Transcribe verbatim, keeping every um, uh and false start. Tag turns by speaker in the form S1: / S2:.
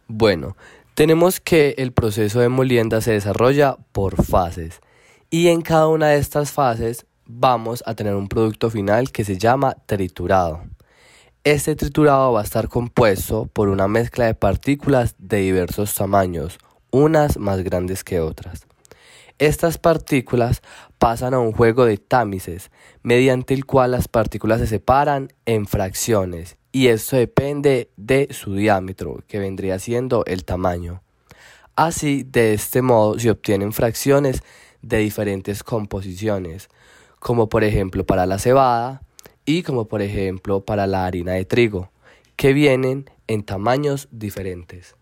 S1: Bueno, tenemos que el proceso de molienda se desarrolla por fases y en cada una de estas fases vamos a tener un producto final que se llama triturado. Este triturado va a estar compuesto por una mezcla de partículas de diversos tamaños, unas más grandes que otras. Estas partículas pasan a un juego de támices, mediante el cual las partículas se separan en fracciones, y esto depende de su diámetro, que vendría siendo el tamaño. Así, de este modo, se obtienen fracciones de diferentes composiciones, como por ejemplo para la cebada y como por ejemplo para la harina de trigo, que vienen en tamaños diferentes.